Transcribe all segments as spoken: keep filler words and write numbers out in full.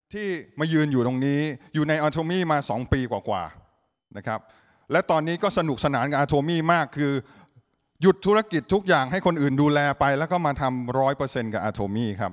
ที่มายืนอยู่ตรงนี้อยู่ใน Atomy มาสองปีกว่าๆนะครับและตอนนี้ก็สนุกสนานกับ Atomy มากคือหยุดธุรกิจทุกอย่างให้คนอื่นดูแลไปแล้วก็มาทำร้อยเปอร์เซ็นต์กับ Atomy ครับ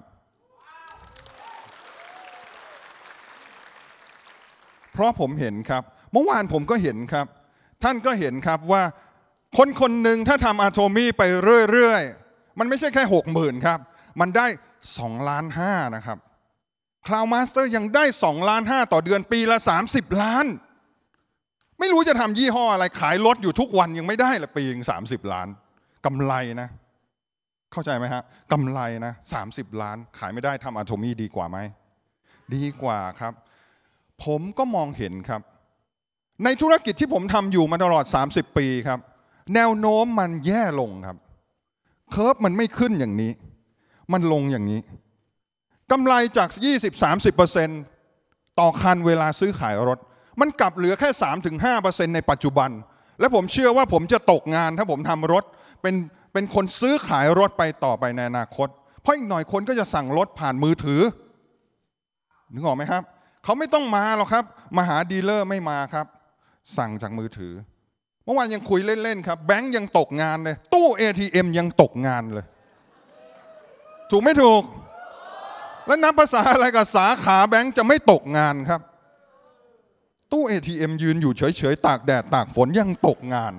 เพราะผมเห็นครับเมื่อวานผมก็เห็นครับท่านก็เห็นครับว่าคนคนหนึ่งถ้าทำ Atomy ไปเรื่อยๆมันไม่ใช่แค่หกหมื่นครับมันได้สองล้านห้านะครับCloud Master ยังได้สองล้านห้าต่อเดือนปีละสามสิบล้านไม่รู้จะทำยี่ห้ออะไรขายรถอยู่ทุกวันยังไม่ได้ละปีนึงสามสิบล้านกำไรนะเข้าใจไหมฮะกำไรนะสามสิบล้านขายไม่ได้ทำ Atomy ดีกว่าไหมดีกว่าครับผมก็มองเห็นครับในธุรกิจที่ผมทำอยู่มาตลอดสามสิบปีครับแนวโน้มมันแย่ลงครับเคอร์ฟมันไม่ขึ้นอย่างนี้มันลงอย่างนี้กำไรจาก ยี่สิบถึงสามสิบเปอร์เซ็นต์ ต่อคันเวลาซื้อขายรถมันกลับเหลือแค่ สามถึงห้าเปอร์เซ็นต์ ในปัจจุบันและผมเชื่อว่าผมจะตกงานถ้าผมทำรถเป็นเป็นคนซื้อขายรถไปต่อไปในอนาคตเพราะอีกหน่อยคนก็จะสั่งรถผ่านมือถือนึกออกไหมครับเขาไม่ต้องมาหรอกครับมาหาดีลเลอร์ไม่มาครับสั่งจากมือถือเมื่อวานยังคุยเล่นๆครับแบงก์ยังตกงานเลยตู้ เอ ที เอ็ม ยังตกงานเลยถูกไม่ถูกแล้วนับภาษาอะไรกับสาขาแบงก์จะไม่ตกงานครับตู้ เอ ที เอ็ม ยืนอยู่เฉยๆตากแดดตากฝนยังตกงาน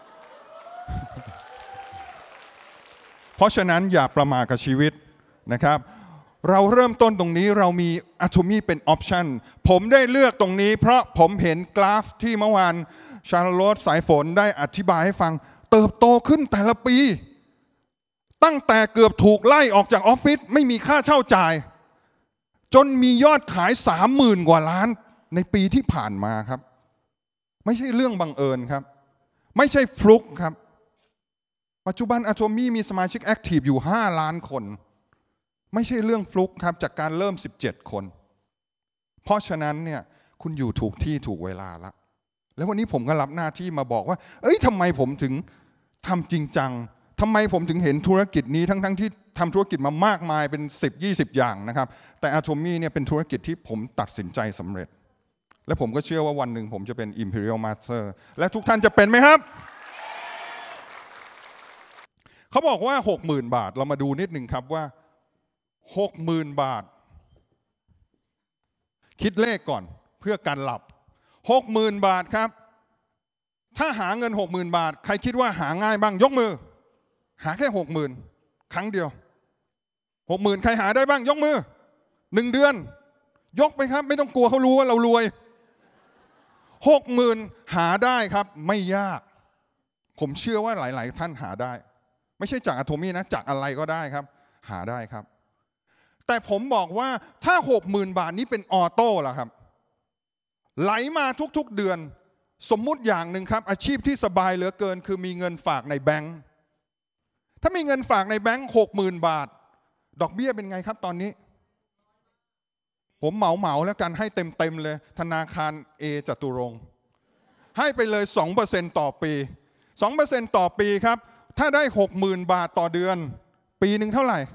เพราะฉะนั้นอย่าประมาทกับชีวิตนะครับเราเริ่มต้นตรงนี้เรามี Atomy เป็นออปชันผมได้เลือกตรงนี้เพราะผมเห็นกราฟที่เมื่อวานชาร์ลสสายฝนได้อธิบายให้ฟังเติบโตขึ้นแต่ละปีตั้งแต่เกือบถูกไล่ออกจากออฟฟิศไม่มีค่าเช่าจ่ายจนมียอดขาย สามหมื่น กว่าล้านในปีที่ผ่านมาครับไม่ใช่เรื่องบังเอิญครับไม่ใช่ฟลุกครับปัจจุบัน Atomy มีสมาชิกแอคทีฟอยู่ห้าล้านคนไม่ใช่เรื่องฟลุกครับจากการเริ่มสิบเจ็ดคนเพราะฉะนั้นเนี่ยคุณอยู่ถูกที่ถูกเวลาแล้วแล้ววันนี้ผมก็รับหน้าที่มาบอกว่าเอ้ยทำไมผมถึงทำจริงจังทำไมผมถึงเห็นธุรกิจนี้ทั้งๆที่ทำธุรกิจมามากมายเป็นสิบ ยี่สิบอย่างนะครับแต่ Atomy เนี่ยเป็นธุรกิจที่ผมตัดสินใจสำเร็จและผมก็เชื่อว่าวันหนึ่งผมจะเป็น Imperial Master และทุกท่านจะเป็นไหมครับเขาบอกว่า หกหมื่น บาทเรามาดูนิดนึงครับว่าหกหมื่น บาทคิดเลขก่อนเพื่อการหลับ หกหมื่น บาทครับถ้าหาเงิน หกหมื่น บาทใครคิดว่าหาง่ายบ้างยกมือหาแค่ หกหมื่น ครั้งเดียว หกหมื่น ใครหาได้บ้างยกมือหนึ่งเดือนยกไปครับไม่ต้องกลัวเขารู้ว่าเรารวย หกหมื่น หาได้ครับไม่ยากผมเชื่อว่าหลายๆท่านหาได้ไม่ใช่จาก Atomy นะจากอะไรก็ได้ครับหาได้ครับแต่ผมบอกว่าถ้า หกหมื่น บาทนี้เป็นออโต้ล่ะครับไหลมาทุกๆเดือนสมมุติอย่างหนึ่งครับอาชีพที่สบายเหลือเกินคือมีเงินฝากในแบงก์ถ้ามีเงินฝากในแบงก์ หกหมื่น บาทดอกเบี้ยเป็นไงครับตอนนี้ผมเหมาเหมาแล้วกันให้เต็มๆเลยธนาคาร A จตุรงค์ให้ไปเลย สองเปอร์เซ็นต์ ต่อปี สองเปอร์เซ็นต์ ต่อปีครับถ้าได้ หกหมื่น บาทต่อเดือนปีหนึ่งเท่าไหร่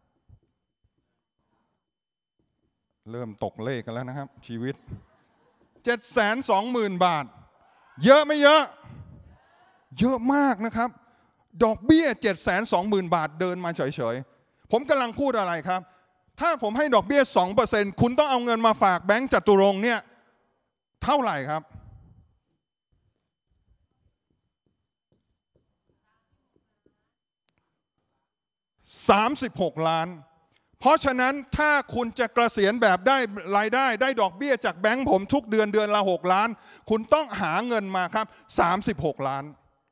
เริ่มตกเลขกันแล้วนะครับชีวิต เจ็ดแสนสองหมื่น บาทเยอะไม่เยอะเยอะมากนะครับดอกเบี้ย เจ็ดแสนสองหมื่น บาทเดินมาเฉยๆผมกำลังพูดอะไรครับถ้าผมให้ดอกเบี้ย สองเปอร์เซ็นต์ คุณต้องเอาเงินมาฝากแบงก์จตุรงค์เนี่ยเท่าไหร่ครับสามสิบหกล้านเพราะฉะนั้นถ้าคุณจะเกษียณแบบได้รายได้ได้ดอกเบี้ยจากแบงก์ผมทุกเดือนเดือนละหกล้านคุณต้องหาเงินมาครับสามสิบหกล้าน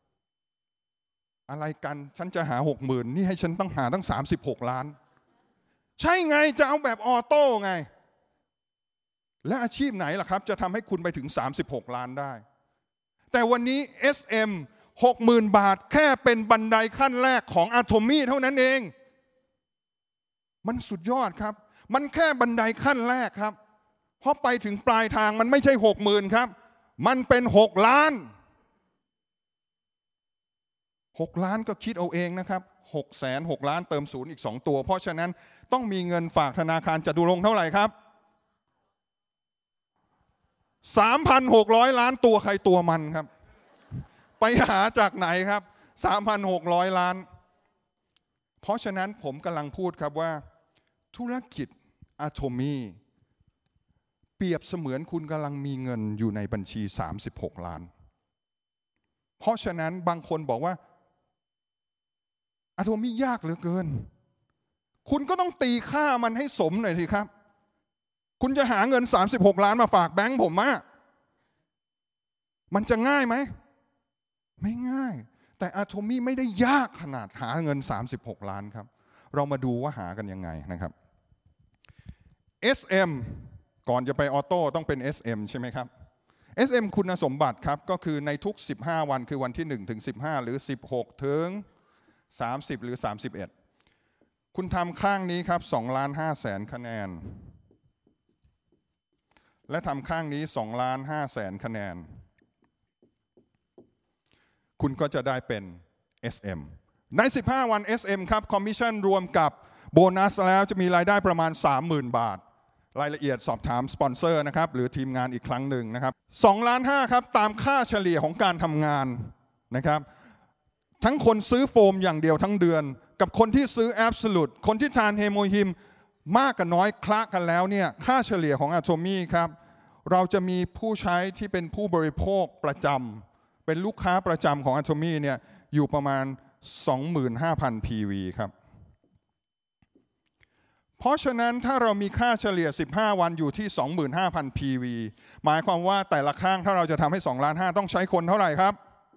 อะไรกันฉันจะหา หกหมื่น นี่ให้ฉันต้องหาตั้งสามสิบหกล้านใช่ไงจะเอาแบบออโต้ไงและอาชีพไหนล่ะครับจะทำให้คุณไปถึงสามสิบหกล้านได้แต่วันนี้ เอส เอ็ม หกหมื่น บาทแค่เป็นบันไดขั้นแรกของ Atomy เท่านั้นเองมันสุดยอดครับมันแค่บันไดขั้นแรกครับเพราะไปถึงปลายทางมันไม่ใช่ หกหมื่น ครับมันเป็นหกล้านหกล้านก็คิดเอาเองนะครับหกแสนหกล้านเติมศูนย์อีกสองตัวเพราะฉะนั้นต้องมีเงินฝากธนาคารจตุรงค์เท่าไหร่ครับสามพันหกร้อยล้านตัวใครตัวมันครับไปหาจากไหนครับ สามพันหกร้อยล้านเพราะฉะนั้นผมกำลังพูดครับว่าธุรกิจอะโทมีเปรียบเสมือนคุณกำลังมีเงินอยู่ในบัญชีสามสิบหกล้านเพราะฉะนั้นบางคนบอกว่าอะโทมียากเหลือเกินคุณก็ต้องตีค่ามันให้สมหน่อยสิครับคุณจะหาเงินสามสิบหกล้านมาฝากแบงก์ผมมามันจะง่ายไหมไม่ง่ายแต่อะโทมีไม่ได้ยากขนาดหาเงินสามสิบหกล้านครับเรามาดูว่าหากันยังไงนะครับ เอส เอ็ม ก่อนจะไปออโต้ต้องเป็น เอส เอ็ม ใช่ไหมครับ เอส เอ็ม คุณสมบัติครับก็คือในทุกสิบห้าวันคือวันที่หนึ่งถึงสิบห้าหรือสิบหกถึงสามสิบหรือสามสิบเอ็ดคุณทำข้างนี้ครับสองล้านห้าแสนคะแนนและทำข้างนี้สองล้านห้าแสนคะแนนคุณก็จะได้เป็น เอส เอ็ม ในสิบห้าวัน เอส เอ็ม ครับคอมมิชชั่นรวมกับโบนัสแล้วจะมีรายได้ประมาณ สามหมื่น บาทรายละเอียดสอบถามสปอนเซอร์นะครับหรือทีมงานอีกครั้งหนึ่งนะครับสองล้านห้าครับตามค่าเฉลี่ยของการทำงานนะครับทั้งคนซื้อโฟมอย่างเดียวทั้งเดือนกับคนที่ซื้อแอบสูตคนที่ทานเฮโมฮิมมากกับน้อยคละกันแล้วเนี่ยค่าเฉลี่ยของอะโทมีครับเราจะมีผู้ใช้ที่เป็นผู้บริโภคประจำเป็นลูกค้าประจำของอะโทมีเนี่ยอยู่ประมาณ สองหมื่นห้าพัน พี วี ครับเพราะฉะนั้นถ้าเรามีค่าเฉลี่ยสิบห้าวันอยู่ที่ สองหมื่นห้าพัน พี วี หมายความว่าแต่ละข้างถ้าเราจะทำให้สองล้านห้าต้องใช้คนเท่าไหร่ครับ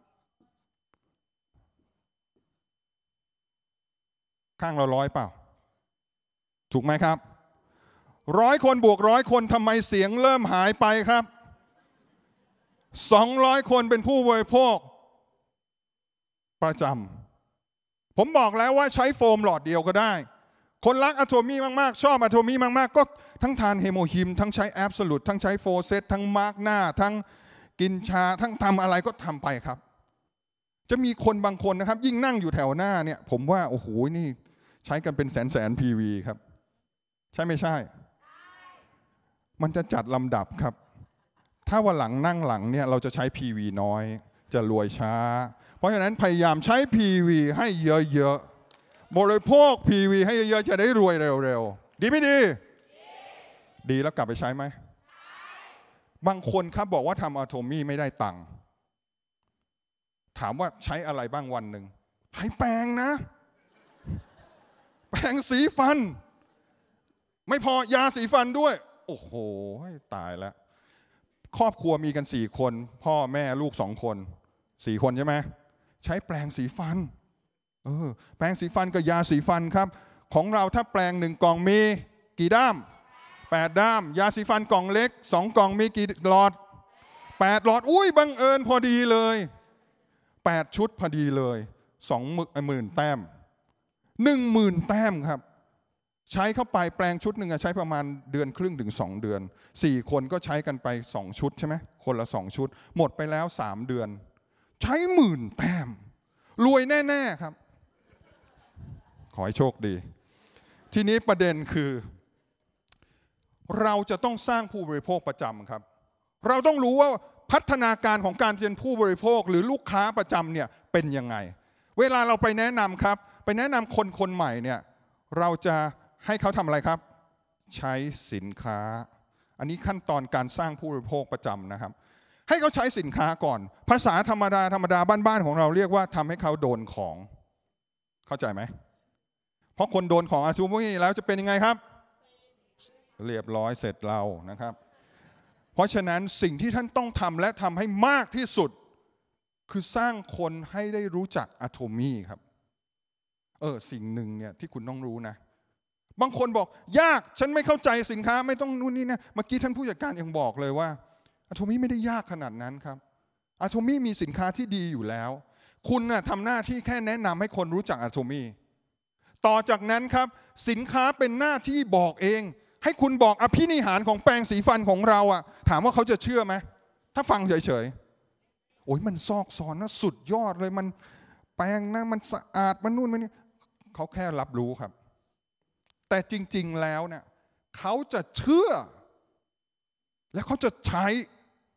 ข้างเราร้อยเปล่าถูกไหมครับร้อยคนบวกร้อยคนทำไมเสียงเริ่มหายไปครับสองร้อยคนเป็นผู้บริโภคประจำผมบอกแล้วว่าใช้โฟมหลอดเดียวก็ได้คนรักอะโทมีมากๆชอบอะโทมีมากๆก็ทั้งทานเฮโมฮิมทั้งใช้แอบสูตทั้งใช้โฟเซตทั้งมาร์กหน้าทั้งกินชาทั้งทำอะไรก็ทำไปครับจะมีคนบางคนนะครับยิ่งนั่งอยู่แถวหน้าเนี่ยผมว่าโอ้โหนี่ใช้กันเป็นแสนแสน พี วี ครับใช่ไม่ใช่มันจะจัดลำดับครับถ้าวันหลังนั่งหลังเนี่ยเราจะใช้ พี วี น้อยจะรวยช้าเพราะฉะนั้นพยายามใช้ พี วี ให้เยอะๆบริโภค พี วี ให้เยอะๆจะได้รวยเร็วๆดีไม่ดีดีแล้วกลับไปใช้ไหมบางคนครับบอกว่าทำอะโทมีไม่ได้ตังค์ถามว่าใช้อะไรบ้างวันหนึ่งใช้แปรงนะแปรงสีฟันไม่พอยาสีฟันด้วยโอ้โหตายแล้วครอบครัวมีกันสี่คนพ่อแม่ลูกสองคนสี่คนใช่ไหมใช้แปรงสีฟันเออแปรงสีฟันกับยาสีฟันครับของเราถ้าแปรงหนึ่งกล่องมีกี่ด้ามแปดด้ามยาสีฟันกล่องเล็กสองกล่องมีกี่หลอดแปดหลอดอุ้ยบังเอิญพอดีเลยแปดชุดพอดีเลยสองหมื่นแต้มหนึ่งหมื่นแต้มครับใช้เข้าไปแปลงชุดหนึ่งใช้ประมาณเดือนครึ่งถึงสองเดือนสี่คนก็ใช้กันไปสองชุดใช่ไหมคนละสองชุดหมดไปแล้วสามเดือนใช้หมื่นแต้มรวยแน่ๆครับขอให้โชคดีทีนี้ประเด็นคือเราจะต้องสร้างผู้บริโภคประจำครับเราต้องรู้ว่าพัฒนาการของการเป็นผู้บริโภคหรือลูกค้าประจำเนี่ยเป็นยังไงเวลาเราไปแนะนำครับไปแนะนำคนคนใหม่เนี่ยเราจะให้เขาทำอะไรครับใช้สินค้าอันนี้ขั้นตอนการสร้างผู้บริโภคประจำนะครับให้เขาใช้สินค้าก่อนภาษาธรรมดาธรรมดาบ้านๆของเราเรียกว่าทำให้เขาโดนของเข้าใจไหมเพราะคนโดนของอาชูมุยแล้วจะเป็นยังไงครับเรียบร้อยเสร็จเรานะครับเพราะฉะนั้นสิ่งที่ท่านต้องทำและทำให้มากที่สุดคือสร้างคนให้ได้รู้จักอะโทมีครับเออสิ่งหนึ่งเนี่ยที่คุณต้องรู้นะบางคนบอกยากฉันไม่เข้าใจสินค้าไม่ต้องนู่นนี่นะเมื่อกี้ท่านผู้จัดการยังบอกเลยว่าอะโทมีไม่ได้ยากขนาดนั้นครับอะโทมีมีสินค้าที่ดีอยู่แล้วคุณน่ะทำหน้าที่แค่แนะนำให้คนรู้จักอะโทมีต่อจากนั้นครับสินค้าเป็นหน้าที่บอกเองให้คุณบอกอภินิหารของแปรงสีฟันของเราอะถามว่าเขาจะเชื่อไหมถ้าฟังเฉยๆโอ้ยมันซอกซอนนะสุดยอดเลยมันแปรงนะมันสะอาดมันนู่นมันนี่เขาแค่รับรู้ครับแต่จริงๆแล้วเนี่ยเขาจะเชื่อและเขาจะใช้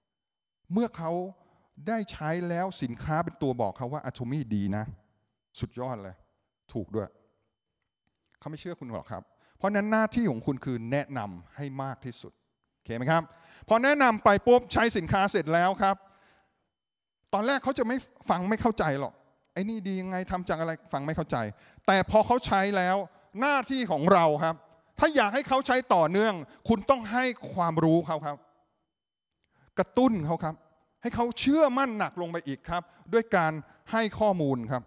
เมื่อเขาได้ใช้แล้วสินค้าเป็นตัวบอกเขาว่า Atomy ดีนะสุดยอดเลยถูกด้วยเขาไม่เชื่อคุณหรอกครับเพราะนั้นหน้าที่ของคุณคือแนะนำให้มากที่สุดโอเคไหมครับพอแนะนำไปปุ๊บใช้สินค้าเสร็จแล้วครับตอนแรกเขาจะไม่ฟังไม่เข้าใจหรอกไอ้นี่ดียังไงทำจากอะไรฟังไม่เข้าใจแต่พอเขาใช้แล้วหน้าที่ของเราครับถ้าอยากให้เขาใช้ต่อเนื่องคุณต้องให้ความรู้เขาครับกระตุ้นเขาครับให้เขาเชื่อมั่นหนักลงไปอีกครับด้วยการให้ข้อมูลครับ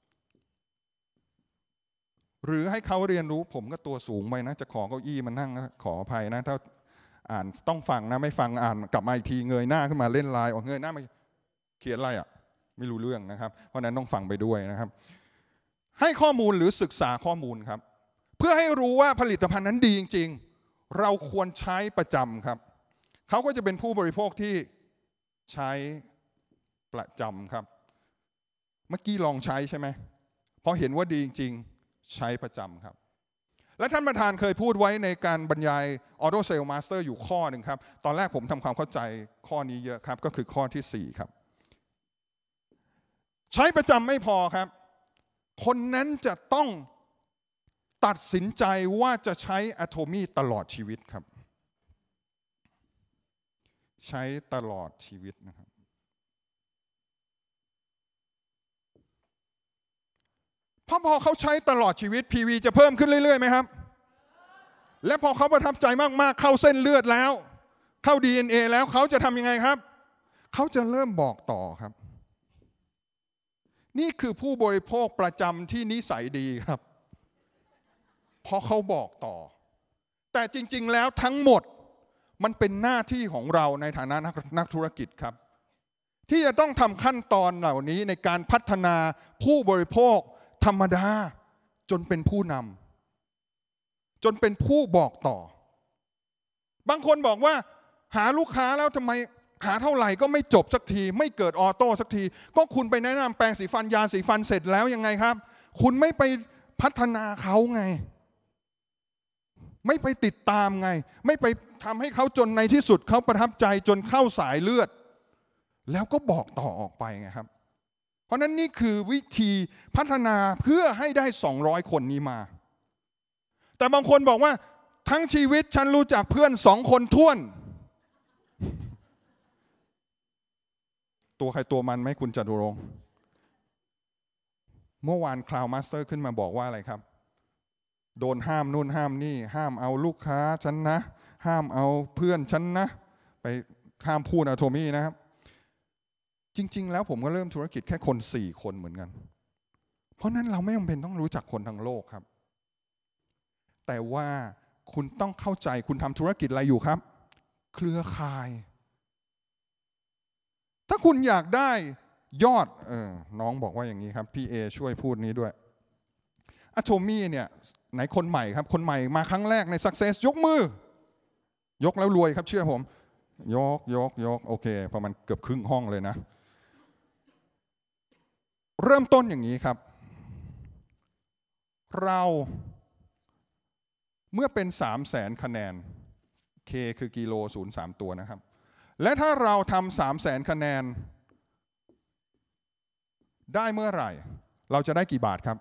หรือให้เขาเรียนรู้ผมก็ตัวสูงไปนะจะขอเก้าอี้มานั่งนะขออภัยนะถ้าอ่านต้องฟังนะไม่ฟังอ่านกลับมาอีกทีเงยหน้าขึ้นมาเล่นไลน์ออกเงยหน้ามาเขียนอะไรอ่ะไม่รู้เรื่องนะครับเพราะนั้นต้องฟังไปด้วยนะครับให้ข้อมูลหรือศึกษาข้อมูลครับเพื่อให้รู้ว่าผลิตภัณฑ์นั้นดีจริงๆเราควรใช้ประจำครับเขาก็จะเป็นผู้บริโภคที่ใช้ประจำครับเมื่อกี้ลองใช้ใช่ไหมพอเห็นว่าดีจริงๆใช้ประจำครับและท่านประธานเคยพูดไว้ในการบรรยาย Auto Sale Master อยู่ข้อหนึ่งครับตอนแรกผมทำความเข้าใจข้อนี้เยอะครับก็คือข้อที่สี่ครับใช้ประจำไม่พอครับคนนั้นจะต้องตัดสินใจว่าจะใช้ Atomy ตลอดชีวิตครับใช้ตลอดชีวิตนะครับเพราะพอเขาใช้ตลอดชีวิต พี วี จะเพิ่มขึ้นเรื่อยๆไหมครับและพอเขาประทับใจมากๆเข้าเส้นเลือดแล้วเข้า ดี เอ็น เอ แล้วเขาจะทำยังไงครับเขาจะเริ่มบอกต่อครับนี่คือผู้บริโภคประจำที่นิสัยดีครับเพราะเขาบอกต่อแต่จริงๆแล้วทั้งหมดมันเป็นหน้าที่ของเราในฐานะนักธุรกิจครับที่จะต้องทำขั้นตอนเหล่านี้ในการพัฒนาผู้บริโภคธรรมดาจนเป็นผู้นำจนเป็นผู้บอกต่อบางคนบอกว่าหาลูกค้าแล้วทำไมหาเท่าไหร่ก็ไม่จบสักทีไม่เกิดออโต้สักทีก็คุณไปแนะนำแปรงสีฟันยาสีฟันเสร็จแล้วยังไงครับคุณไม่ไปพัฒนาเขาไงไม่ไปติดตามไงไม่ไปทำให้เขาจนในที่สุดเขาประทับใจจนเข้าสายเลือดแล้วก็บอกต่อออกไปไงครับเพราะนั้นนี่คือวิธีพัฒนาเพื่อให้ได้สองร้อยคนนี้มาแต่บางคนบอกว่าทั้งชีวิตฉันรู้จักเพื่อนสองคนท้วนตัวใครตัวมันไหมคุณจตุรงค์เมื่อวานคลาวมาสเตอร์ขึ้นมาบอกว่าอะไรครับโดนห้ามนู่นห้ามนี่ห้ามเอาลูกค้าฉันนะห้ามเอาเพื่อนฉันนะไปห้ามพูดAtomyนะครับจริงๆแล้วผมก็เริ่มธุรกิจแค่คนสี่คนเหมือนกันเพราะนั้นเราไม่จำเป็นต้องรู้จักคนทั้งโลกครับแต่ว่าคุณต้องเข้าใจคุณทำธุรกิจอะไรอยู่ครับเครือข่ายถ้าคุณอยากได้ยอดเออน้องบอกว่าอย่างนี้ครับพี่เอช่วยพูดนี้ด้วยAtomyเนี่ยไหนคนใหม่ครับคนใหม่มาครั้งแรกใน Success ยกมือยกแล้วรวยครับเชื่อผมยกยกยกโอเคประมาณเกือบครึ่งห้องเลยนะเริ่มต้นอย่างนี้ครับเราเมื่อเป็นสามแสนคะแนน K คือกิโลศูนย์สามตัวนะครับและถ้าเราทำสามแสนคะแนนได้เมื่อไหร่เราจะได้กี่บาทครับ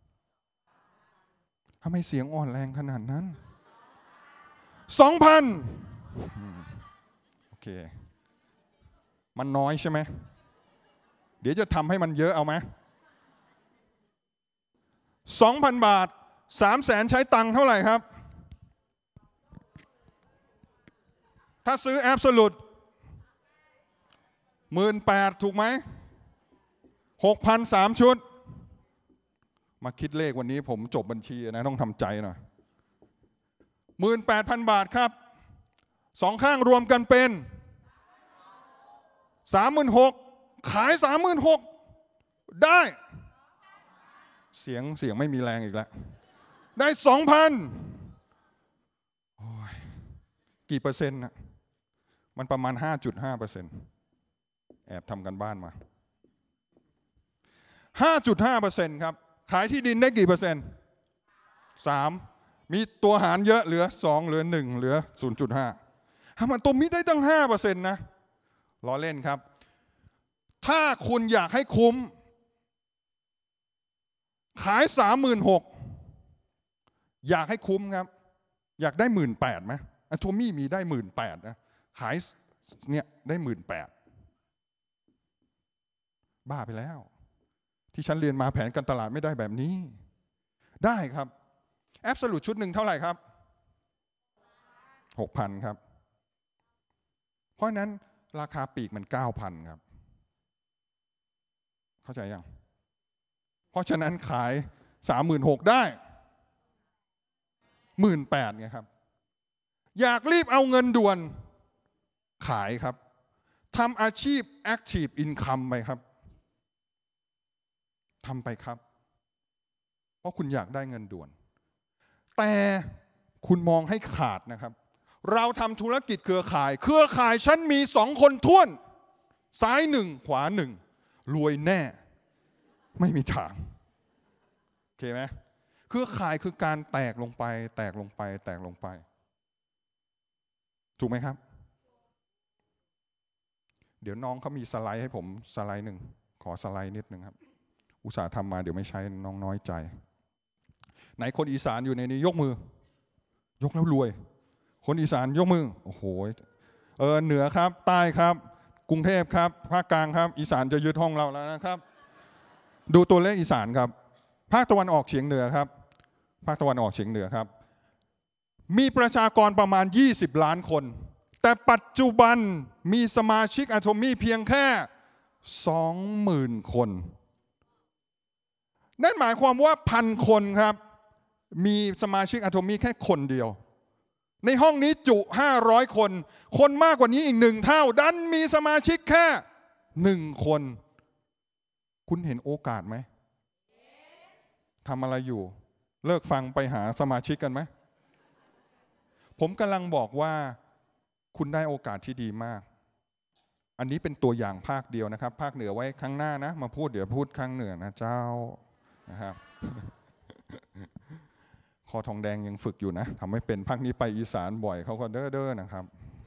ทำไมเสียงอ่อนแรงขนาดนั้นสองพันโอเคมันน้อยใช่ไหมเดี๋ยวจะทำให้มันเยอะเอาไหมสองพันบาทสามแสนใช้ตังค์เท่าไหร่ครับถ้าซื้อแอบโซลูทหมื่นแปดถูกไหมหกพันสามชุดมาคิดเลขวันนี้ผมจบบัญชีนะต้องทำใจหน่อยหมื่นแปดพันบาทครับสองข้างรวมกันเป็นสามหมื่นหกขายสามหมื่นหกได้เสียงเสียงไม่มีแรงอีกแล้วได้สองพันกี่เปอร์เซ็นต์นะมันประมาณ ห้าจุดห้าเปอร์เซ็นต์ แอบทำกันบ้านมา ห้าจุดห้าเปอร์เซ็นต์ ครับขายที่ดินได้กี่เปอร์เซ็นต์สามมีตัวหารเยอะเหลือสองเหลือหนึ่งเหลือ ศูนย์จุดห้า ทำไมตัวมิได้ตั้ง ห้าเปอร์เซ็นต์ นะล้อเล่นครับถ้าคุณอยากให้คุ้มขายสามหมื่นหกอยากให้คุ้มครับอยากได้หมื่นแปดไหมอะโทมี่มีได้หมื่นแปดนะขายเนี่ยได้หมื่นแปดบ้าไปแล้วที่ฉันเรียนมาแผนการตลาดไม่ได้แบบนี้ได้ครับแอบสูตชุดหนึ่งเท่าไหร่ครับหกพันครับเพราะนั้นราคาปีกมันเก้าพันครับเข้าใจยังเพราะฉะนั้นขายสามหมื่นหกได้หมื่นแปดไงครับอยากรีบเอาเงินด่วนขายครับทำอาชีพ Active Income ไปครับทำไปครับเพราะคุณอยากได้เงินด่วนแต่คุณมองให้ขาดนะครับเราทำธุรกิจเครือข่ายเครือข่ายฉันมีสองคนท้วนซ้ายหนึ่งขวาหนึ่งรวยแน่ไม่มีทางโอเคไหมเครือข่ายคือการแตกลงไปแตกลงไปแตกลงไปถูกไหมครับเดี๋ยวน้องเขามีสไลด์ให้ผมสไลด์หนึ่งขอสไลด์นิดนึงครับอุตส่าห์ทำมาเดี๋ยวไม่ใช้น้องน้อยใจไหนคนอีสานอยู่ในนี้ยกมือยกแล้วรวยคนอีสานยกมือโอ้โหเออเหนือครับใต้ครับกรุงเทพครับภาคกลางครับอีสานจะยึดห้องเราแล้วนะครับดูตัวเลขอีสานครับภาคตะวันออกเฉียงเหนือครับภาคตะวันออกเฉียงเหนือครับมีประชากรประมาณยี่สิบล้านคนแต่ปัจจุบันมีสมาชิกอะโทมี่เพียงแค่ สองหมื่น คนนั่นหมายความว่าพันคนครับมีสมาชิกอะโทมี่แค่คนเดียวในห้องนี้จุห้าร้อยคนคนมากกว่านี้อีกหนึ่งเท่าดันมีสมาชิกแค่หนึ่งคนคุณเห็นโอกาสไหมทำอะไรอยู่เลิกฟังไปหาสมาชิกกันไหมผมกำลังบอกว่าคุณได้โอกาสที่ดีมากอันนี้เป็นตัวอย่างภาคเดียวนะครับภาคเหนือไว้ครั้งหน้านะมาพูดเดี๋ยวพูดครั้งเหนือนะเจ้านะครับคอทองแดงยังฝึกอยู่นะทำให้เป็นภาคนี้ไปอีสานบ่อยเขาก็เด้อเด้อนะครับ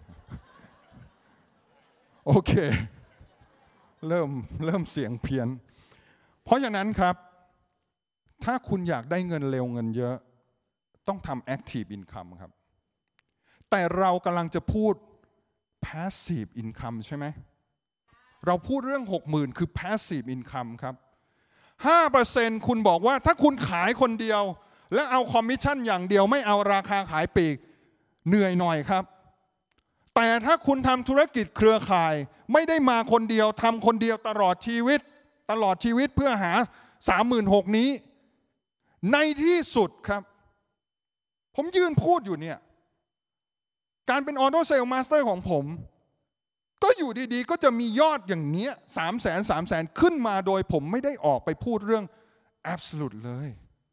โอเคเริ่มเริ่มเสียงเพี้ยนเพราะฉะนั้นครับถ้าคุณอยากได้เงินเร็วเงินเยอะต้องทำ Active Income ครับแต่เรากำลังจะพูด Passive Income ใช่ไหมเราพูดเรื่อง หกหมื่น คือ Passive Income ครับ ห้าเปอร์เซ็นต์ คุณบอกว่าถ้าคุณขายคนเดียวแล้วเอาคอมมิชชั่นอย่างเดียวไม่เอาราคาขายปลีกเหนื่อยหน่อยครับแต่ถ้าคุณทำธุรกิจเครือข่ายไม่ได้มาคนเดียวทำคนเดียวตลอดชีวิตตลอดชีวิตเพื่อหา สามหมื่นหกพัน นี้ในที่สุดครับผมยืนพูดอยู่เนี่ยการเป็นออโต้เซลมาสเตอร์ของผมก็อยู่ดีๆก็จะมียอดอย่างเนี้ยสามแสนสามแสนขึ้นมาโดยผมไม่ได้ออกไปพูดเรื่อง absolute เลย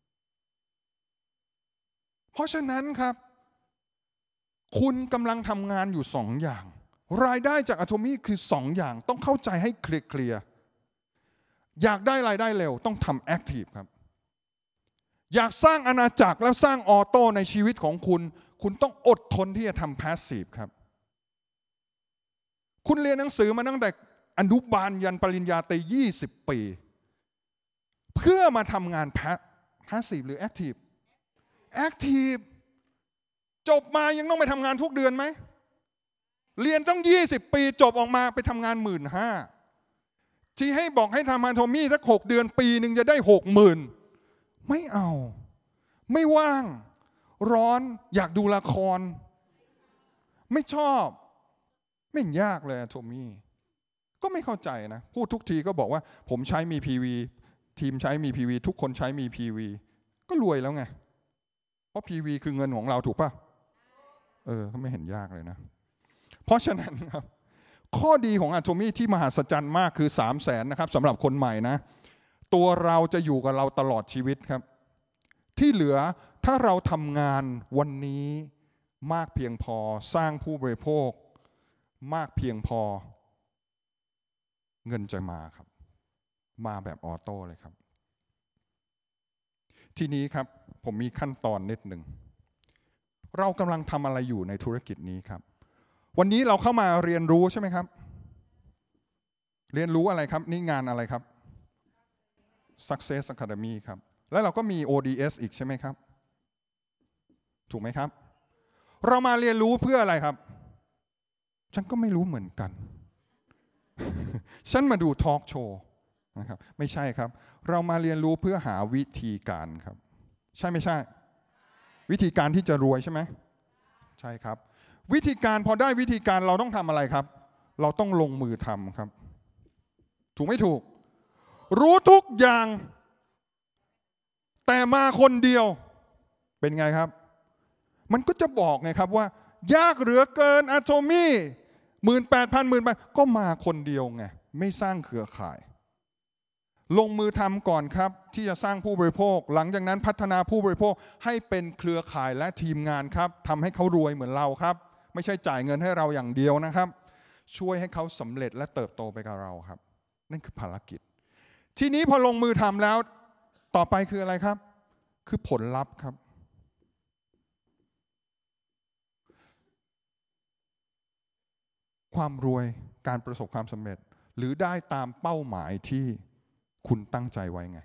เพราะฉะนั้นครับคุณกำลังทำงานอยู่สองอย่างรายได้จากอะโทมี่คือสองอย่างต้องเข้าใจให้เคลียร์ๆอยากได้รายได้เร็วต้องทำแอคทีฟครับอยากสร้างอาณาจักรแล้วสร้างออโต้ในชีวิตของคุณคุณต้องอดทนที่จะทำแพสซีฟครับคุณเรียนหนังสือมาตั้งแต่อนุบาลยันปริญญาตรียี่สิบปีเพื่อมาทำงานแพสซีฟหรือแอคทีฟแอคทีฟจบมายังต้องไปทำงานทุกเดือนไหมเรียนต้องยี่สิบปีจบออกมาไปทำงานหมื่นห้าที่ให้บอกให้ทำอะโทมี่สักหกเดือนปีหนึ่งจะได้หกหมื่นไม่เอาไม่ว่างร้อนอยากดูละครไม่ชอบไม่เห็นยากเลยอะโทมี่ก็ไม่เข้าใจนะพูดทุกทีก็บอกว่าผมใช้มี พี วี ทีมใช้มี พี วี ทุกคนใช้มี พี วี ก็รวยแล้วไงเพราะ พี วี คือเงินของเราถูกป่ะเออก็ไม่เห็นยากเลยนะเพราะฉะนั้นครับข้อดีของอะโทมี่ที่มหัศจรรย์มากคือสามแสนนะครับสำหรับคนใหม่นะตัวเราจะอยู่กับเราตลอดชีวิตครับที่เหลือถ้าเราทำงานวันนี้มากเพียงพอสร้างผู้บริโภคมากเพียงพอเงินจะมาครับมาแบบออโต้เลยครับทีนี้ครับผมมีขั้นตอนนิดหนึ่งเรากำลังทำอะไรอยู่ในธุรกิจนี้ครับวันนี้เราเข้ามาเรียนรู้ใช่ไหมครับเรียนรู้อะไรครับนี่งานอะไรครับ Success Academy ครับแล้วเราก็มี โอ ดี เอส อีกใช่ไหมครับถูกไหมครับเรามาเรียนรู้เพื่ออะไรครับฉันก็ไม่รู้เหมือนกัน ฉันมาดูทอล์กโชว์นะครับไม่ใช่ครับเรามาเรียนรู้เพื่อหาวิธีการครับใช่ไม่ใช่วิธีการที่จะรวยใช่ไหมใช่ครับวิธีการพอได้วิธีการเราต้องทำอะไรครับเราต้องลงมือทำครับถูกไม่ถูกรู้ทุกอย่างแต่มาคนเดียวเป็นไงครับมันก็จะบอกไงครับว่ายากเหลือเกินอะโทมี่หมื่นแปดพันหมื่นแปดก็มาคนเดียวไงไม่สร้างเครือข่ายลงมือทำก่อนครับที่จะสร้างผู้บริโภคหลังจากนั้นพัฒนาผู้บริโภคให้เป็นเครือข่ายและทีมงานครับทำให้เขารวยเหมือนเราครับไม่ใช่จ่ายเงินให้เราอย่างเดียวนะครับช่วยให้เขาสำเร็จและเติบโตไปกับเราครับนั่นคือภารกิจทีนี้พอลงมือทำแล้วต่อไปคืออะไรครับคือผลลัพธ์ครับความรวยการประสบความสำเร็จหรือได้ตามเป้าหมายที่คุณตั้งใจไว้ไง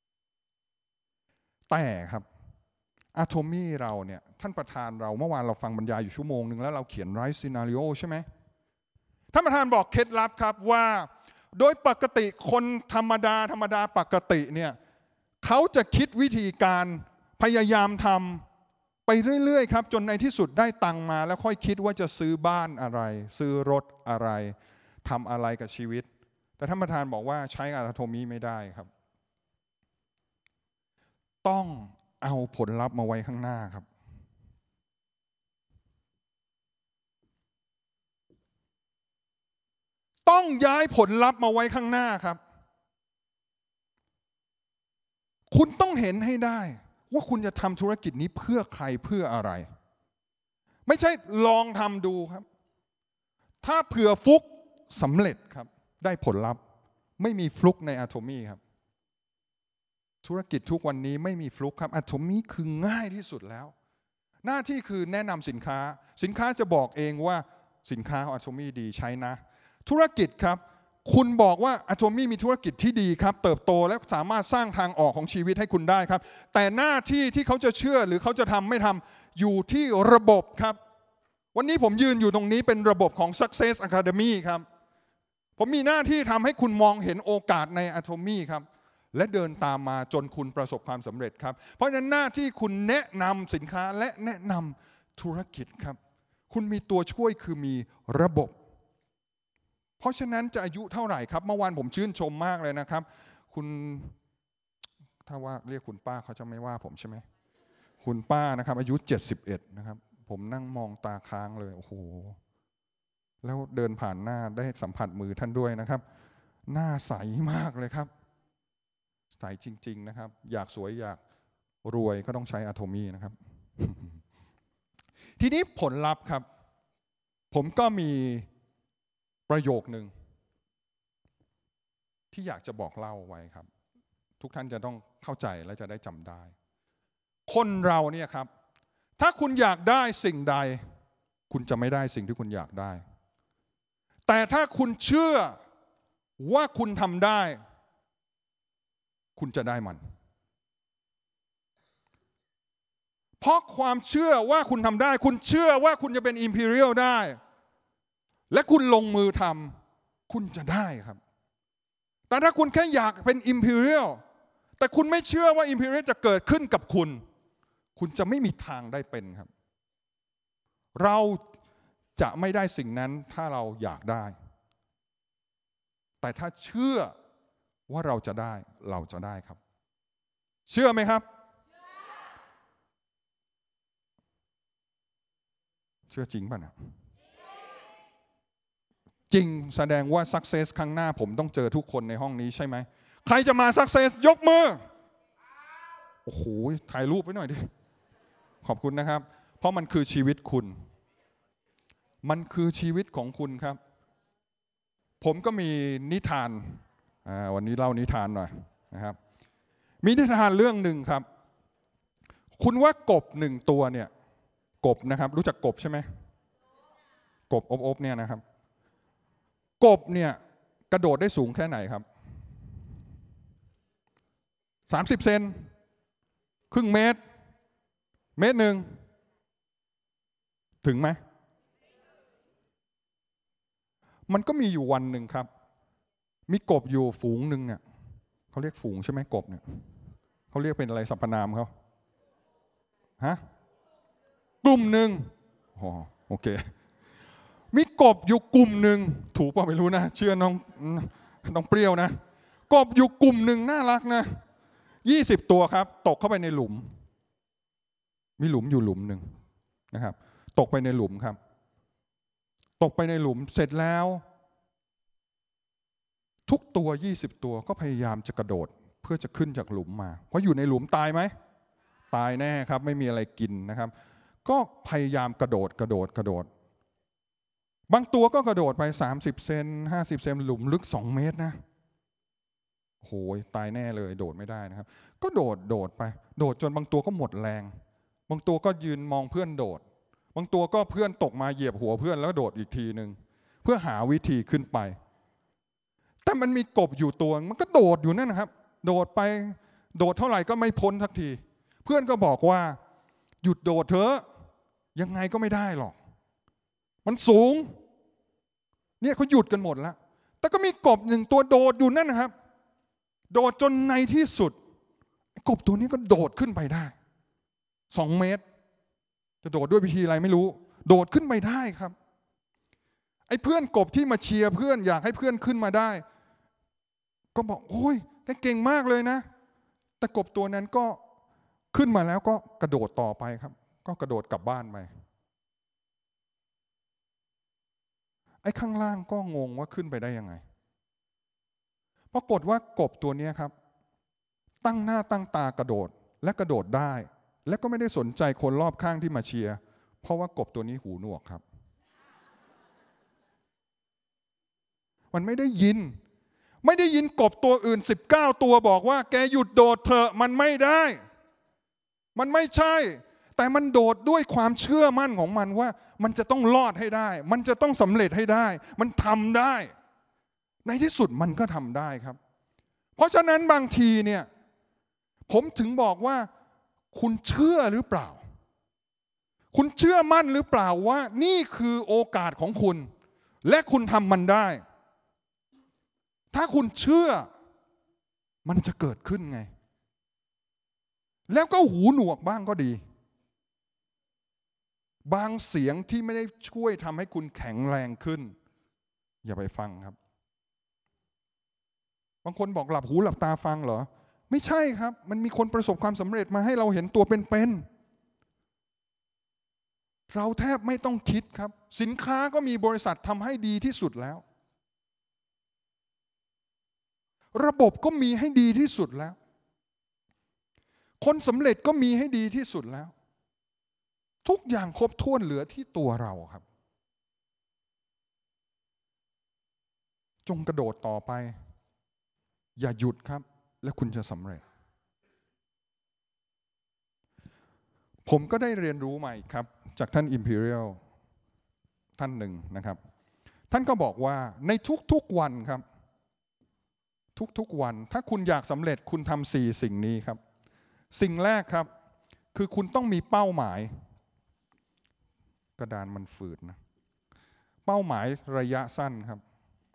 แต่ครับอะโทมี่เราเนี่ยท่านประธานเราเมื่อวานเราฟังบรรยายอยู่ชั่วโมงหนึ่งแล้วเราเขียนไรซ์ซีนาริโอใช่ไหมท่านประธานบอกเคล็ดลับครับว่าโดยปกติคนธรรมดาธรรมดาปกติเนี่ยเขาจะคิดวิธีการพยายามทำไปเรื่อยๆครับจนในที่สุดได้ตังค์มาแล้วค่อยคิดว่าจะซื้อบ้านอะไรซื้อรถอะไรทำอะไรกับชีวิตแต่ท่านประธานบอกว่าใช้อะโทมี่ไม่ได้ครับต้องเอาผลลัพธ์มาไว้ข้างหน้าครับต้องย้ายผลลัพธ์มาไว้ข้างหน้าครับคุณต้องเห็นให้ได้ว่าคุณจะทำธุรกิจนี้เพื่อใครเพื่ออะไรไม่ใช่ลองทำดูครับถ้าเผื่อฟุกสำเร็จครับได้ผลลัพธ์ไม่มีฟลุกในอะโทมี่ครับธุรกิจทุกวันนี้ไม่มีฟลุกครับอะโทมี่คือง่ายที่สุดแล้วหน้าที่คือแนะนำสินค้าสินค้าจะบอกเองว่าสินค้าของอะโทมี่ดีใช้นะธุรกิจครับคุณบอกว่าอะโทมี่มีธุรกิจที่ดีครับเติบโตและสามารถสร้างทางออกของชีวิตให้คุณได้ครับแต่หน้าที่ที่เขาจะเชื่อหรือเขาจะทำไม่ทำอยู่ที่ระบบครับวันนี้ผมยืนอยู่ตรงนี้เป็นระบบของ Success Academy ครับผมมีหน้าที่ทำให้คุณมองเห็นโอกาสในอะโทมี่ครับและเดินตามมาจนคุณประสบความสำเร็จครับเพราะฉะนั้นหน้าที่คุณแนะนำสินค้าและแนะนำธุรกิจครับคุณมีตัวช่วยคือมีระบบเพราะฉะนั้นจะอายุเท่าไหร่ครับเมื่อวานผมชื่นชมมากเลยนะครับคุณถ้าว่าเรียกคุณป้าเขาจะไม่ว่าผมใช่ไหมคุณป้านะครับอายุเจ็ดสิบเอ็ดนะครับผมนั่งมองตาค้างเลยโอ้โหแล้วเดินผ่านหน้าได้สัมผัสมือท่านด้วยนะครับหน้าใสมากเลยครับใสจริงๆนะครับอยากสวยอยากรวยก็ต้องใช้อะโทมี่นะครับ ทีนี้ผลลัพธ์ครับผมก็มีประโยคนึงที่อยากจะบอกเล่าไว้ครับทุกท่านจะต้องเข้าใจและจะได้จำได้คนเราเนี่ยครับถ้าคุณอยากได้สิ่งใดคุณจะไม่ได้สิ่งที่คุณอยากได้แต่ถ้าคุณเชื่อว่าคุณทำได้คุณจะได้มันเพราะความเชื่อว่าคุณทำได้คุณเชื่อว่าคุณจะเป็น Imperial ได้และคุณลงมือทำคุณจะได้ครับแต่ถ้าคุณแค่อยากเป็น Imperial แต่คุณไม่เชื่อว่า Imperial จะเกิดขึ้นกับคุณคุณจะไม่มีทางได้เป็นครับเราจะไม่ได้สิ่งนั้นถ้าเราอยากได้แต่ถ้าเชื่อว่าเราจะได้เราจะได้ครับเชื่อไหมครับเชื่อจริงป่ะนะจริงแสดงว่า success ครั้งหน้าผมต้องเจอทุกคนในห้องนี้ใช่ไหมใครจะมา success ยกมือโอ้โหถ่ายรูปไว้หน่อยดิขอบคุณนะครับเพราะมันคือชีวิตคุณมันคือชีวิตของคุณครับผมก็มีนิทานวันนี้เล่านิทานหน่อยนะครับมีนิทานเรื่องหนึ่งครับคุณว่ากบหนึ่งตัวเนี่ยกบนะครับรู้จักกบใช่ไหมกบอบๆเนี่ยนะครับกบเนี่ยกระโดดได้สูงแค่ไหนครับสามสิบเซนครึ่งเมตรเมตรหนึ่งถึงไหมมันก็มีอยู่วันหนึ่งครับมีกบอยู่ฝูงหนึ่งเนี่ยเขาเรียกฝูงใช่ไหมกบเนี่ยเขาเรียกเป็นอะไรสรรพนามเขาฮะกลุ่มหนึ่งอ๋อโอเคมีกบอยู่กลุ่มหนึ่งถูกป่ะไม่รู้นะเชื่อน้องน้องเปรี้ยวนะกบอยู่กลุ่มหนึ่งน่ารักนะยี่สิบตัวครับตกเข้าไปในหลุมมีหลุมอยู่หลุมหนึ่งนะครับตกไปในหลุมครับตกไปในหลุมเสร็จแล้วทุกตัวยี่สิบตัวก็พยายามจะกระโดดเพื่อจะขึ้นจากหลุมมาเพราะอยู่ในหลุมตายไหมตายแน่ครับไม่มีอะไรกินนะครับก็พยายามกระโดดกระโดดกระโดดบางตัวก็กระโดดไปสามสิบเซนห้าสิบเซนหลุมลึกสองเมตรนะโหยตายแน่เลยโดดไม่ได้นะครับก็โดดโดดไปโดดจนบางตัวก็หมดแรงบางตัวก็ยืนมองเพื่อนโดดบางตัวก็เพื่อนตกมาเหยียบหัวเพื่อนแล้วโดดอีกทีนึงเพื่อหาวิธีขึ้นไปแต่มันมีกบอยู่ตัวมันก็โดดอยู่นั่นนะครับโดดไปโดดเท่าไหร่ก็ไม่พ้นสักทีเพื่อนก็บอกว่าหยุดโดดเถอะยังไงก็ไม่ได้หรอกมันสูงเนี่ยเขาหยุดกันหมดแล้วแต่ก็มีกบหนึ่งตัวโดดอยู่นั่นนะครับโดดจนในที่สุดกบตัวนี้ก็โดดขึ้นไปได้สองเมตรจะโดดด้วยวิธีอะไรไม่รู้โดดขึ้นไปได้ครับไอ้เพื่อนกบที่มาเชียร์เพื่อนอยากให้เพื่อนขึ้นมาได้ก็บอกโอ้ยแกเก่งมากเลยนะแต่กบตัวนั้นก็ขึ้นมาแล้วก็กระโดดต่อไปครับก็กระโดดกลับบ้านไปไอ้ข้างล่างก็งงว่าขึ้นไปได้ยังไงปรากฏว่ากบตัวนี้ครับตั้งหน้าตั้งตากระโดดและกระโดดได้และก็ไม่ได้สนใจคนรอบข้างที่มาเชียร์เพราะว่ากบตัวนี้หูหนวกครับมันไม่ได้ยินไม่ได้ยินกบตัวอื่นสิบเก้าตัวบอกว่าแกหยุดโดดเถอะมันไม่ได้มันไม่ใช่แต่มันโดดด้วยความเชื่อมั่นของมันว่ามันจะต้องรอดให้ได้มันจะต้องสำเร็จให้ได้มันทำได้ในที่สุดมันก็ทำได้ครับเพราะฉะนั้นบางทีเนี่ยผมถึงบอกว่าคุณเชื่อหรือเปล่าคุณเชื่อมั่นหรือเปล่าว่านี่คือโอกาสของคุณและคุณทำมันได้ถ้าคุณเชื่อมันจะเกิดขึ้นไงแล้วก็หูหนวกบ้างก็ดีบางเสียงที่ไม่ได้ช่วยทำให้คุณแข็งแรงขึ้นอย่าไปฟังครับบางคนบอกหลับหูหลับตาฟังเหรอไม่ใช่ครับมันมีคนประสบความสำเร็จมาให้เราเห็นตัวเป็นๆเราแทบไม่ต้องคิดครับสินค้าก็มีบริษัททำให้ดีที่สุดแล้วระบบก็มีให้ดีที่สุดแล้วคนสำเร็จก็มีให้ดีที่สุดแล้วทุกอย่างครบถ้วนเหลือที่ตัวเราครับจงกระโดดต่อไปอย่าหยุดครับและคุณจะสำเร็จผมก็ได้เรียนรู้มาอีกครับจากท่าน Imperial ท่านหนึ่งนะครับท่านก็บอกว่าในทุกๆวันครับทุกๆวันถ้าคุณอยากสำเร็จคุณทำสี่สิ่งนี้ครับสิ่งแรกครับคือคุณต้องมีเป้าหมายกระดานมันฝืดนะเป้าหมายระยะสั้นครับ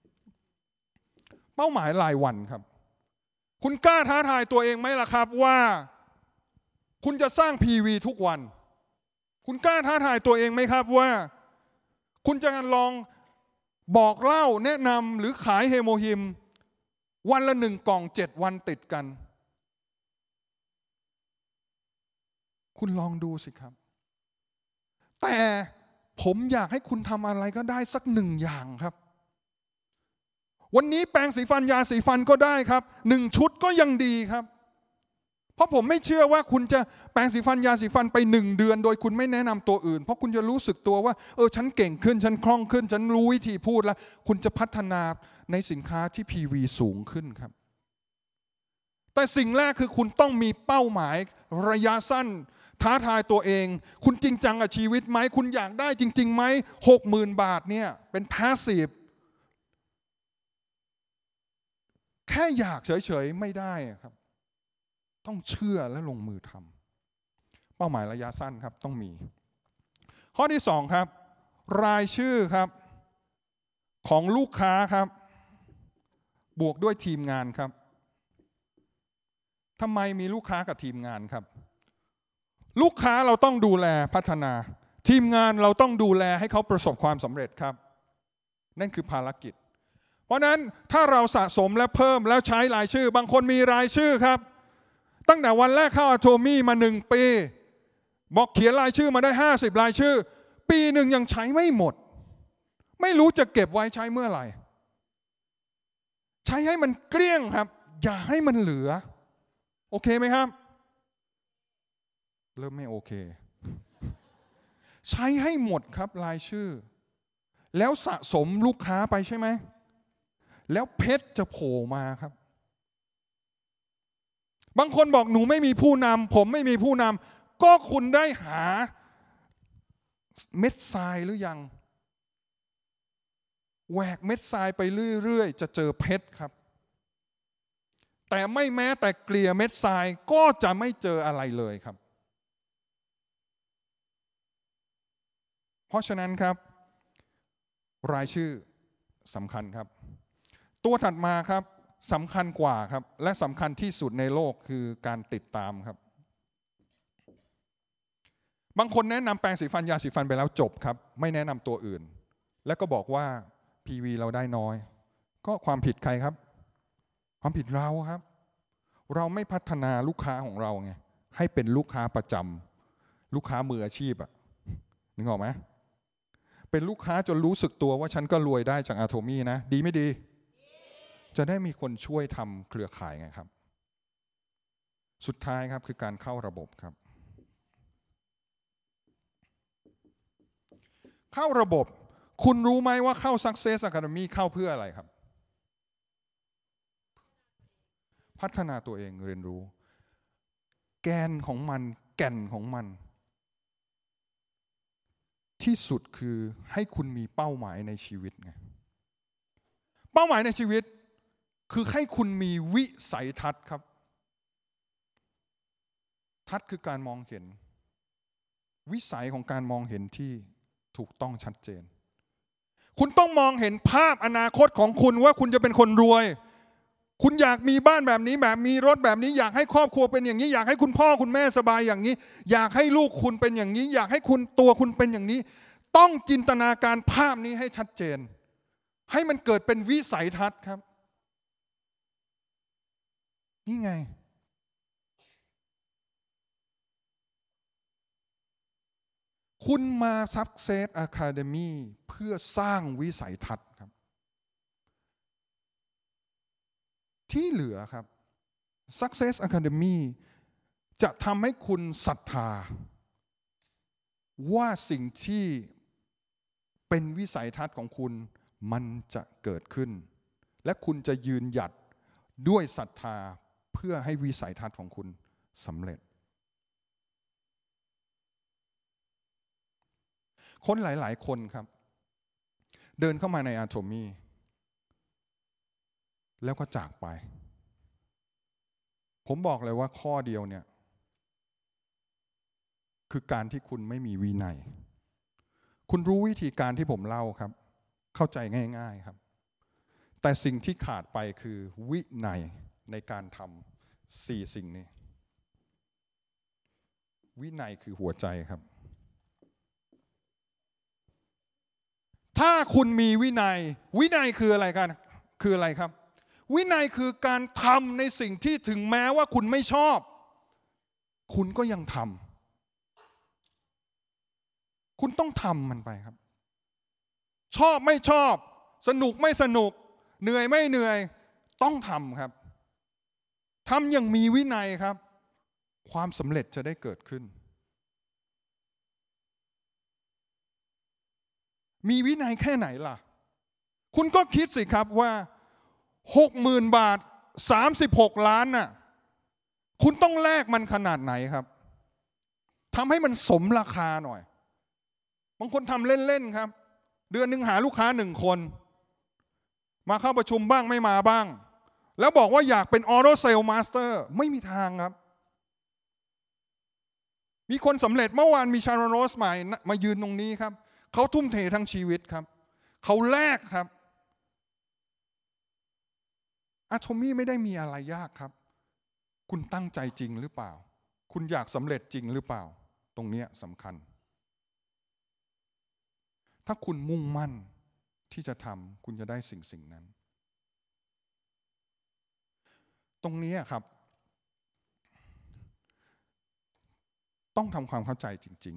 เป้าหมายรายวันครับคุณกล้าท้าทายตัวเองไหมล่ะครับว่าคุณจะสร้าง พี วี ทุกวันคุณกล้าท้าทายตัวเองไหมครับว่าคุณจะลองบอกเล่าแนะนำหรือขายเฮโมฮิมวันละหนึ่งกล่องเจ็ดวันติดกันคุณลองดูสิครับแต่ผมอยากให้คุณทำอะไรก็ได้สักหนึ่งอย่างครับวันนี้แปรงสีฟันยาสีฟันก็ได้ครับหนึ่งชุดก็ยังดีครับเพราะผมไม่เชื่อว่าคุณจะแปรงสีฟันยาสีฟันไปหนึ่งเดือนโดยคุณไม่แนะนำตัวอื่นเพราะคุณจะรู้สึกตัวว่าเออฉันเก่งขึ้นฉันคล่องขึ้นฉันรู้วิธีพูดแล้วคุณจะพัฒนาในสินค้าที่ พี วี สูงขึ้นครับแต่สิ่งแรกคือคุณต้องมีเป้าหมายระยะสั้นท้าทายตัวเองคุณจริงจังกับชีวิตไหมคุณอยากได้จริงๆไหมหกหมื่นบาทเนี่ยเป็น passive ค่อยากเฉยๆไม่ได้ครับต้องเชื่อและลงมือทำเป้าหมายระยะสั้นครับต้องมีข้อที่สองครับรายชื่อครับของลูกค้าครับบวกด้วยทีมงานครับทำไมมีลูกค้ากับทีมงานครับลูกค้าเราต้องดูแลพัฒนาทีมงานเราต้องดูแลให้เขาประสบความสำเร็จครับนั่นคือภารกิจเพราะนั้นถ้าเราสะสมและเพิ่มแล้วใช้รายชื่อบางคนมีรายชื่อครับตั้งแต่วันแรกเข้าอะโทมี่มาหนึ่งปีบอกเขียนรายชื่อมาได้ห้าสิบรายชื่อปีหนึ่งยังใช้ไม่หมดไม่รู้จะเก็บไว้ใช้เมื่อไหร่ใช้ให้มันเกลี้ยงครับอย่าให้มันเหลือโอเคไหมครับเริ่มไม่โอเคใช้ให้หมดครับรายชื่อแล้วสะสมลูกค้าไปใช่ไหมแล้วเพชรจะโผล่มาครับบางคนบอกหนูไม่มีผู้นำผมไม่มีผู้นำก็คุณได้หาเม็ดทรายหรือยังแหวกเม็ดทรายไปเรื่อยๆจะเจอเพชรครับแต่ไม่แม้แต่เกลี่ยเม็ดทรายก็จะไม่เจออะไรเลยครับเพราะฉะนั้นครับรายชื่อสำคัญครับตัวถัดมาครับสำคัญกว่าครับและสำคัญที่สุดในโลกคือการติดตามครับบางคนแนะนำแปรงสีฟันยาสีฟันไปแล้วจบครับไม่แนะนำตัวอื่นแล้วก็บอกว่า พี วี เราได้น้อยก็ความผิดใครครับความผิดเราครับเราไม่พัฒนาลูกค้าของเราไงให้เป็นลูกค้าประจำลูกค้ามืออาชีพอะนึกออกไหมเป็นลูกค้าจนรู้สึกตัวว่าฉันก็รวยได้จากอะโทมี่นะดีไม่ดีจะได้มีคนช่วยทำเครือข่ายไงครับสุดท้ายครับคือการเข้าระบบครับเข้าระบบคุณรู้ไหมว่าเข้า Success Academy เข้าเพื่ออะไรครับพัฒนาตัวเองเรียนรู้แกนของมันแก่นของมันที่สุดคือให้คุณมีเป้าหมายในชีวิตไงเป้าหมายในชีวิตคือให้คุณมีวิสัยทัศน์ครับทัศน์คือการมองเห็นวิสัยของการมองเห็นที่ถูกต้องชัดเจนคุณต้องมองเห็นภาพอนาคตของคุณว่าคุณจะเป็นคนรวยคุณอยากมีบ้านแบบนี้แบบมีรถแบบนี้อยากให้ครอบครัวเป็นอย่างนี้อยากให้คุณพ่อคุณแม่สบายอย่างนี้อยากให้ลูกคุณเป็นอย่างนี้อยากให้คุณตัวคุณเป็นอย่างนี้ต้องจินตนาการภาพนี้ให้ชัดเจนให้มันเกิดเป็นวิสัยทัศน์ครับนี่ไงคุณมา Success Academy เพื่อสร้างวิสัยทัศน์ครับที่เหลือครับ Success Academy จะทำให้คุณศรัทธาว่าสิ่งที่เป็นวิสัยทัศน์ของคุณมันจะเกิดขึ้นและคุณจะยืนหยัดด้วยศรัทธาเพื่อให้วิสัยทัศน์ของคุณสำเร็จคนหลายๆคนครับเดินเข้ามาในอะโทมี่แล้วก็จากไปผมบอกเลยว่าข้อเดียวเนี่ยคือการที่คุณไม่มีวินัยคุณรู้วิธีการที่ผมเล่าครับเข้าใจง่ายๆครับแต่สิ่งที่ขาดไปคือวินัยในการทำสี่สิ่งนี้วินัยคือหัวใจครับถ้าคุณมีวินัยวินัยคืออะไรกันคืออะไรครับวินัยคือการทำในสิ่งที่ถึงแม้ว่าคุณไม่ชอบคุณก็ยังทำคุณต้องทำมันไปครับชอบไม่ชอบสนุกไม่สนุกเหนื่อยไม่เหนื่อยต้องทำครับทำอย่างมีวินัยครับความสำเร็จจะได้เกิดขึ้นมีวินัยแค่ไหนล่ะคุณก็คิดสิครับว่าหกหมื่นบาทสามสิบหกล้านน่ะคุณต้องแลกมันขนาดไหนครับทำให้มันสมราคาหน่อยบางคนทำเล่นๆครับเดือนหนึ่งหาลูกค้าหนึ่งคนมาเข้าประชุมบ้างไม่มาบ้างแล้วบอกว่าอยากเป็นออโต้เซลมาสเตอร์ไม่มีทางครับมีคนสำเร็จเมื่อวานมีชารอนโรสใหม่มายืนตรงนี้ครับเขาทุ่มเททั้งชีวิตครับเขาแลกครับอะโทมี่ไม่ได้มีอะไรยากครับคุณตั้งใจจริงหรือเปล่าคุณอยากสำเร็จจริงหรือเปล่าตรงนี้สำคัญถ้าคุณมุ่งมั่นที่จะทำคุณจะได้สิ่งสิ่งนั้นตรงนี้ครับต้องทำความเข้าใจจริง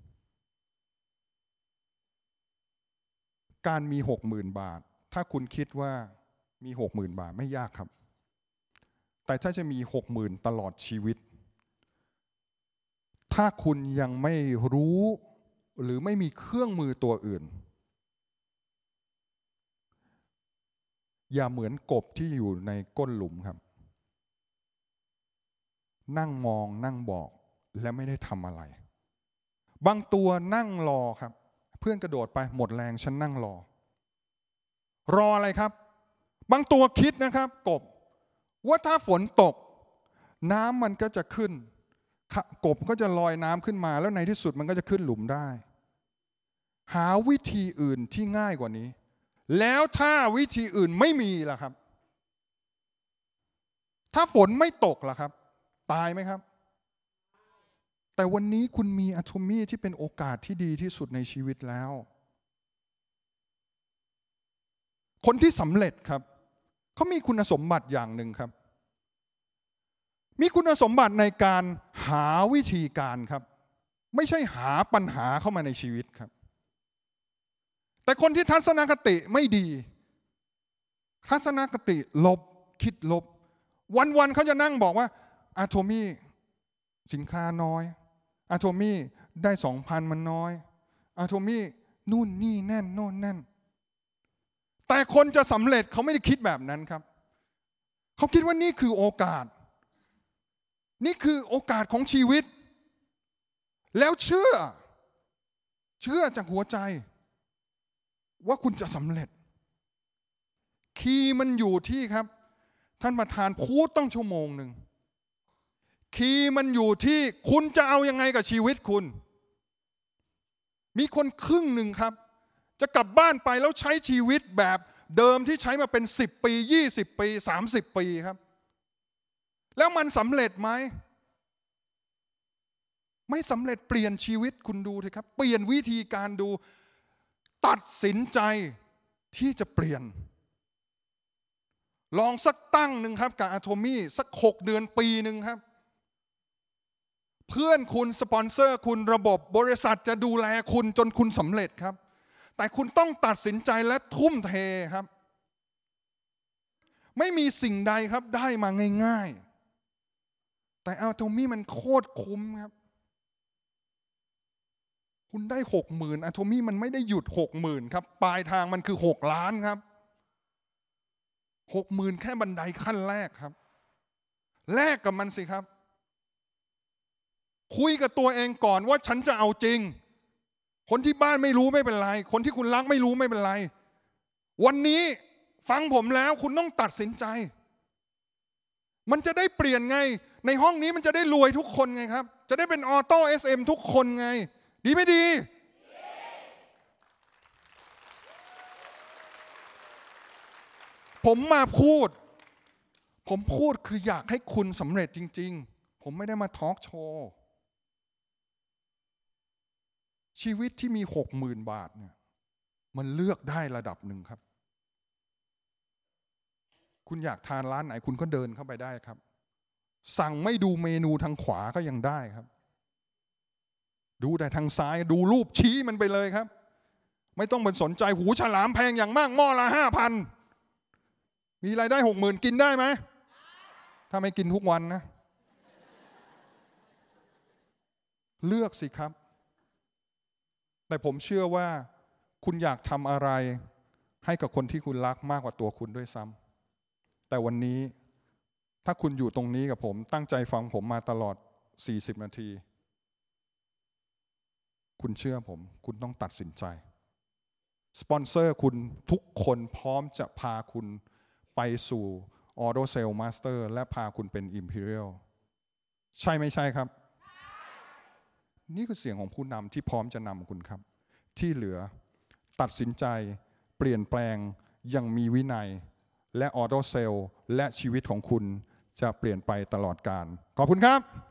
ๆการมีหกหมื่นบาทถ้าคุณคิดว่ามีหกหมื่นบาทไม่ยากครับแต่ถ้าจะมีหกหมื่นตลอดชีวิตถ้าคุณยังไม่รู้หรือไม่มีเครื่องมือตัวอื่นอย่าเหมือนกบที่อยู่ในก้นหลุมครับนั่งมองนั่งบอกและไม่ได้ทำอะไรบางตัวนั่งรอครับเพื่อนกระโดดไปหมดแรงฉันนั่งรอรออะไรครับบางตัวคิดนะครับกบว่าถ้าฝนตกน้ำมันก็จะขึ้นกบก็จะลอยน้ำขึ้นมาแล้วในที่สุดมันก็จะขึ้นหลุมได้หาวิธีอื่นที่ง่ายกว่านี้แล้วถ้าวิธีอื่นไม่มีล่ะครับถ้าฝนไม่ตกล่ะครับตายไหมครับแต่วันนี้คุณมีอะโทมี่ที่เป็นโอกาสที่ดีที่สุดในชีวิตแล้วคนที่สำเร็จครับเขามีคุณสมบัติอย่างหนึ่งครับมีคุณสมบัติในการหาวิธีการครับไม่ใช่หาปัญหาเข้ามาในชีวิตครับแต่คนที่ทัศนคติไม่ดีทัศนคติลบคิดลบวันๆเขาจะนั่งบอกว่าอะโทมี่สินค้าน้อยอะโทมี่ได้สองพันมันน้อยอะโทมี่นู่นนี่แน่นโน่นแน่นแต่คนจะสำเร็จเขาไม่ได้คิดแบบนั้นครับเขาคิดว่านี่คือโอกาสนี่คือโอกาสของชีวิตแล้วเชื่อเชื่อจากหัวใจว่าคุณจะสำเร็จคีย์มันอยู่ที่ครับท่านประธานพูดต้องชั่วโมงหนึ่งคีย์มันอยู่ที่คุณจะเอายังไงกับชีวิตคุณมีคนครึ่งหนึ่งครับจะกลับบ้านไปแล้วใช้ชีวิตแบบเดิมที่ใช้มาเป็นสิบปียี่สิบปีสามสิบปีครับแล้วมันสำเร็จไหมไม่สำเร็จเปลี่ยนชีวิตคุณดูเถอะครับเปลี่ยนวิธีการดูตัดสินใจที่จะเปลี่ยนลองสักตั้งหนึ่งครับกับอะโทมี่สักหกเดือนปีหนึ่งครับเพื่อนคุณสปอนเซอร์คุณระบบบริษัทจะดูแลคุณจนคุณสำเร็จครับแต่คุณต้องตัดสินใจและทุ่มเทครับไม่มีสิ่งใดครับได้มาง่ายๆแต่อะโทมี่มันโคตรคุ้มครับคุณได้หกหมื่นอะโทมี่มันไม่ได้หยุดหกหมื่นครับปลายทางมันคือหกล้านครับหกหมื่นแค่บันไดขั้นแรกครับแลกกับมันสิครับคุยกับตัวเองก่อนว่าฉันจะเอาจริงคนที่บ้านไม่รู้ไม่เป็นไรคนที่คุณรักไม่รู้ไม่เป็นไรวันนี้ฟังผมแล้วคุณต้องตัดสินใจมันจะได้เปลี่ยนไงในห้องนี้มันจะได้รวยทุกคนไงครับจะได้เป็นออโต้ เอส เอ็ม ทุกคนไงดีไม่ดีผมมาพูดผมพูดคืออยากให้คุณสำเร็จจริงๆผมไม่ได้มาทอล์กโชว์ชีวิตที่มีหกหมื่นบาทเนี่ยมันเลือกได้ระดับหนึ่งครับคุณอยากทานร้านไหนคุณก็เดินเข้าไปได้ครับสั่งไม่ดูเมนูทางขวาก็ยังได้ครับดูแต่ทางซ้ายดูรูปชี้มันไปเลยครับไม่ต้องไปสนใจหูฉลามแพงอย่างมากหม้อละห้าพันมีรายได้หกหมื่นกินได้ไหมถ้าไม่กินทุกวันนะเลือกสิครับแต่ผมเชื่อว่าคุณอยากทำอะไรให้กับคนที่คุณรักมากกว่าตัวคุณด้วยซ้ำแต่วันนี้ถ้าคุณอยู่ตรงนี้กับผมตั้งใจฟังผมมาตลอดสี่สิบนาทีคุณเชื่อผมคุณต้องตัดสินใจสปอนเซอร์คุณทุกคนพร้อมจะพาคุณไปสู่ออโต้เซลล์มาสเตอร์และพาคุณเป็น Imperial ใช่ไม่ใช่ครับนี่คือเสียงของผู้นำที่พร้อมจะนำคุณครับที่เหลือตัดสินใจเปลี่ยนแปลงอย่างมีวินัยและออโต้เซลล์และชีวิตของคุณจะเปลี่ยนไปตลอดกาลขอบคุณครับ